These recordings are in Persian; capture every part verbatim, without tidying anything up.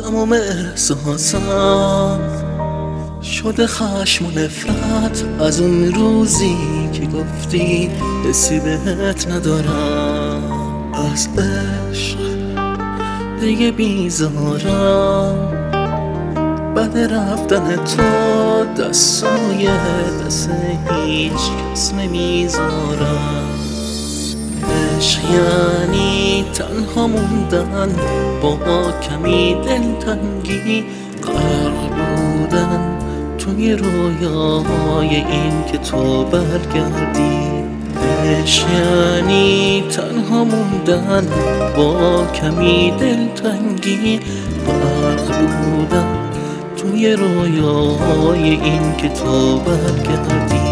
تمام احساسم شده خشم و نفرت از اون روزی که گفتی حسی بهت ندارم. از عشق دیگه بیزارم، بعد رفتن تو دستای دست هیچ کس نمیذارم. عشق یعنی تنها موندن با کمی دلتنگی، غرق بودن توی رویای این که تو برگردی. عشق یعنی تنها موندن با کمی دلتنگی، غرق بودن توی رویای این که تو برگردی.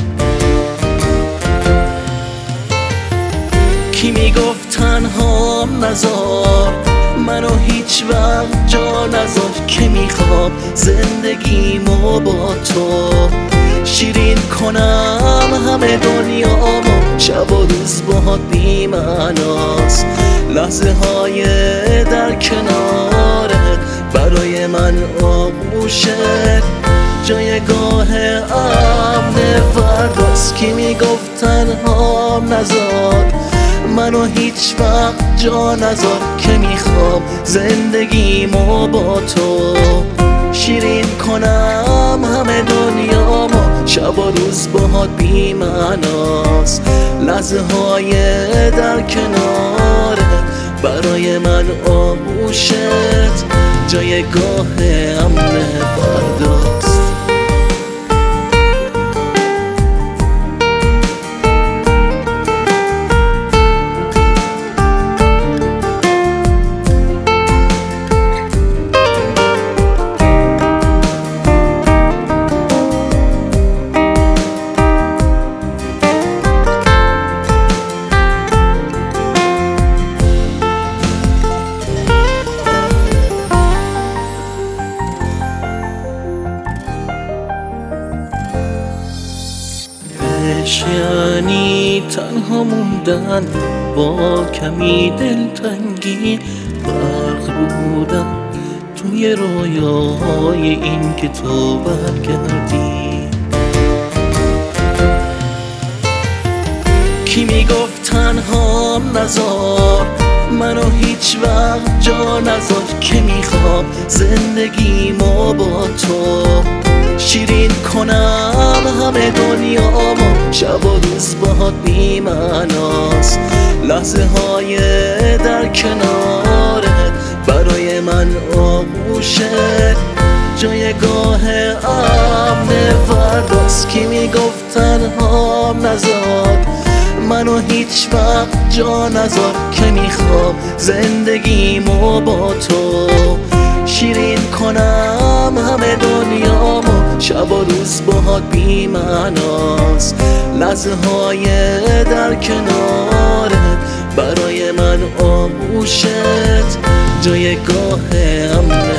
کی میگفت تنهام نذار، منو هیچ وقت جا نذار، که میخوام زندگیمو با تو شیرین کنم همه دنیامو. شب و روز باهات بی معناست، لحظه های در کنارت برای من آغوشت جایگاه امن فرداست. کی میگفت تنهام نذار، منو هیچ وقت جا نذار، که میخوام زندگیمو با تو شیرین کنم همه دنیامو. شب و روز باهات بی معناست، لحظه های در کنارت برای من آغوشت جایگاه امن فرداست. عشق یعنی تنها موندن با کمی دلتنگی، غرق بودن توی رویای این که تو برگردی. کی میگفت تنهام نذار، منو هیچ وقت جا نذار، که میخوام زندگیمو با تو شیرین کنم همه دنیامو. شب و روز باهات بی معناست، لحظه های در کنارت برای من آغوشت جایگاه امن فرداست. کی میگفت تنهام نذار، منو هیچ وقت جا نذار، که میخوام زندگیمو با تو شیرین کنم همه دنیامو. شب و روز باهات بی معناست، لحظه های در کنارت برای من آغوشت جایگاه امن